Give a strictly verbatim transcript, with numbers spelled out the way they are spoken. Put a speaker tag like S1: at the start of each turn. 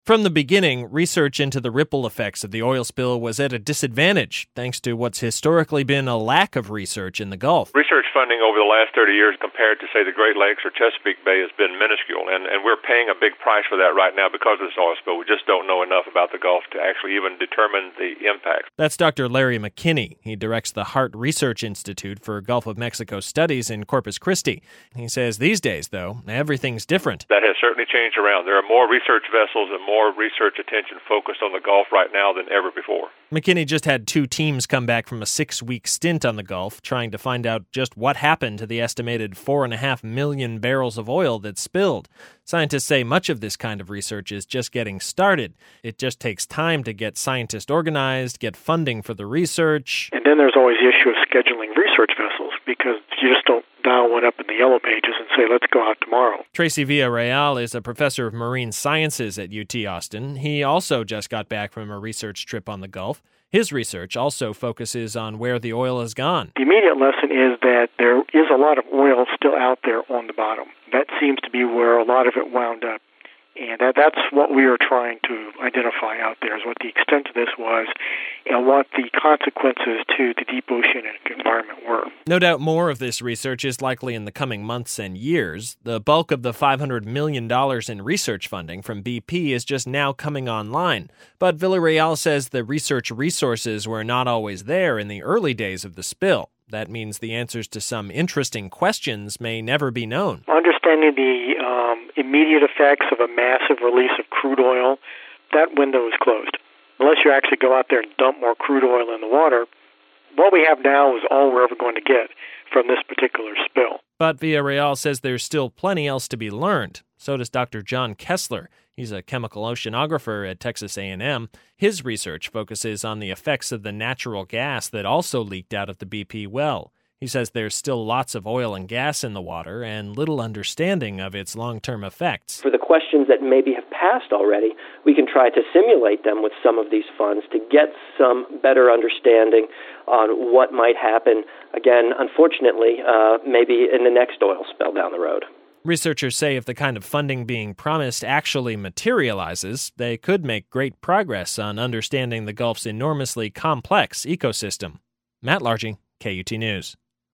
S1: From the beginning, research into the ripple effects of the oil spill was at a disadvantage, thanks to what's historically been a lack of research in the Gulf.
S2: Research funding over the last thirty years compared to, say, the Great Lakes or Chesapeake Bay has been minuscule, and, and we're paying a big price for that right now because of this oil spill. We just don't know enough about the Gulf to actually even determine the impact.
S1: That's Doctor Larry McKinney. He directs the Hart Research Institute for Gulf of Mexico Studies in Corpus Christi. He says these days, though, everything's different.
S2: That has certainly changed around. There are more research vessels and more research attention focused on the Gulf right now than ever before.
S1: McKinney just had two teams come back from a six-week stint on the Gulf, trying to find out just what happened to the estimated four and a half million barrels of oil that spilled. Scientists say much of this kind of research is just getting started. It just takes time to get scientists organized, get funding for the research.
S3: And then there's always the issue of scheduling research vessels, because you just don't dial one up in the yellow pages and say, let's go out tomorrow.
S1: Tracy Villarreal is a professor of marine sciences at U T Austin. He also just got back from a research trip on the Gulf. His research also focuses on where the oil has gone.
S3: The immediate lesson is that there is a lot of oil still out there on the bottom. That seems to be where a lot of it wound up. And that, that's what we are trying to identify out there, is what the extent of this was and what the consequences to the deep ocean and environment were.
S1: No doubt more of this research is likely in the coming months and years. The bulk of the five hundred million dollars in research funding from B P is just now coming online. But Villarreal says the research resources were not always there in the early days of the spill. That means the answers to some interesting questions may never be known.
S3: Understanding the um, immediate effects of a massive release of crude oil, that window is closed. Unless you actually go out there and dump more crude oil in the water, what we have now is all we're ever going to get from this particular spill.
S1: But Villarreal says there's still plenty else to be learned. So does Doctor John Kessler. He's a chemical oceanographer at Texas A and M. His research focuses on the effects of the natural gas that also leaked out of the B P well. He says there's still lots of oil and gas in the water and little understanding of its long-term effects.
S4: For the questions that maybe have passed already, we can try to simulate them with some of these funds to get some better understanding on what might happen, again, unfortunately, uh, maybe in the next oil spill down the road.
S1: Researchers say if the kind of funding being promised actually materializes, they could make great progress on understanding the Gulf's enormously complex ecosystem. Matt Largy, K U T News.